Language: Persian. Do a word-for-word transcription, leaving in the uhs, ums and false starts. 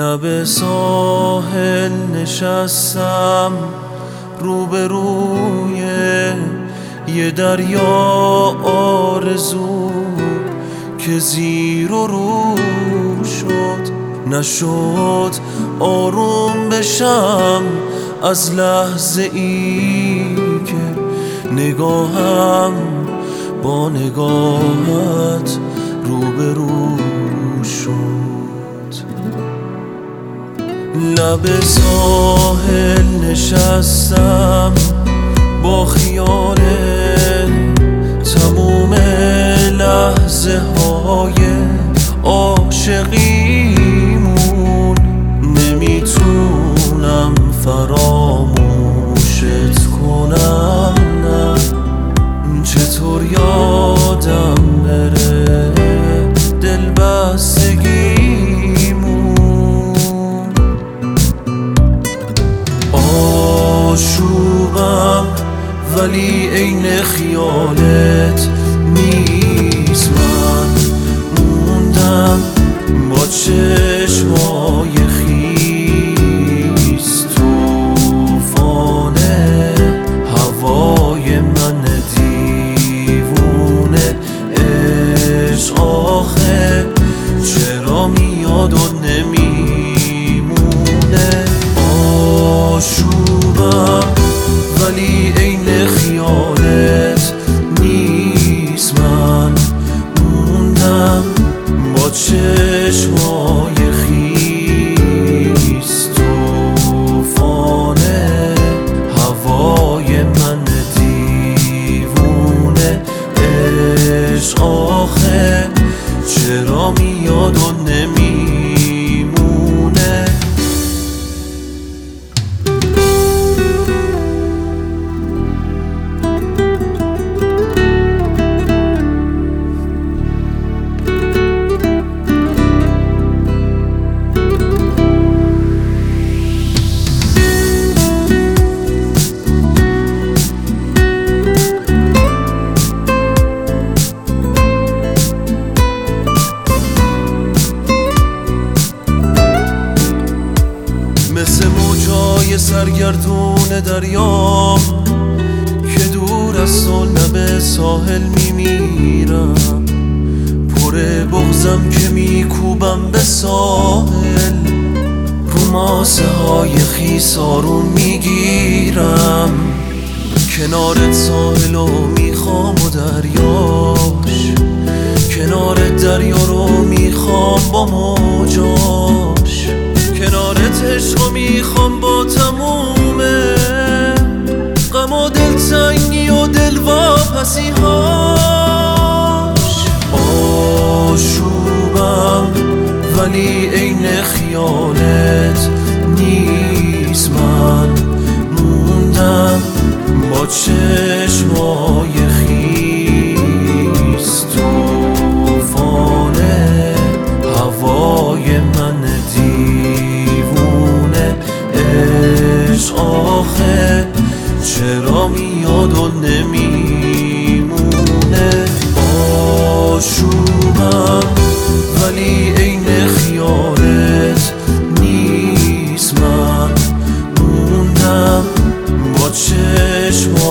لب ساحل نشستم روبروی یه دریا آرزو که زیر و رو شد، نشد آروم بشم از لحظه ای که نگاهم با نگاهت روبرو شد. لب ساحل نشستم با خیال تموم لحظه های عاشقیمون، نمیتونم فراموشت کنم، نه چطور یادم بره دلبستگیمون. آشوبم ولی عین خیالت نیست، من موندم با چشمای خیس، توفانه هوای من دیوونه. عشق آخه چرا میاد و نمیمونه؟ آشوبم ولی عین خیالت نیست، من موندم با چشمای خیس، توفانه هوای من دیوونه. عشق آخه چرا میاد و نمیمونه؟ مثل موجای سرگردون دریام که دور از تو لب ساحل میمیرم، پر بغضم که میکوبم به ساحل، رو ماسه های خیس آروم میگیرم، کنارت ساحل رو میخوام و دریاش، کنار دریا رو میخوام با موجاش، کنارت عشقو میخوام با تموم غم و دلتنگی و دلواپسی هاش. آشوبم ولی عین خیالت نیست، من موندم با چشمای خیس، توفانه هوای من دیوونه. عشق آخه چرا میاد و نمیمونه؟ آشوبم ولی عین خیالت نیست، من موندم با چشم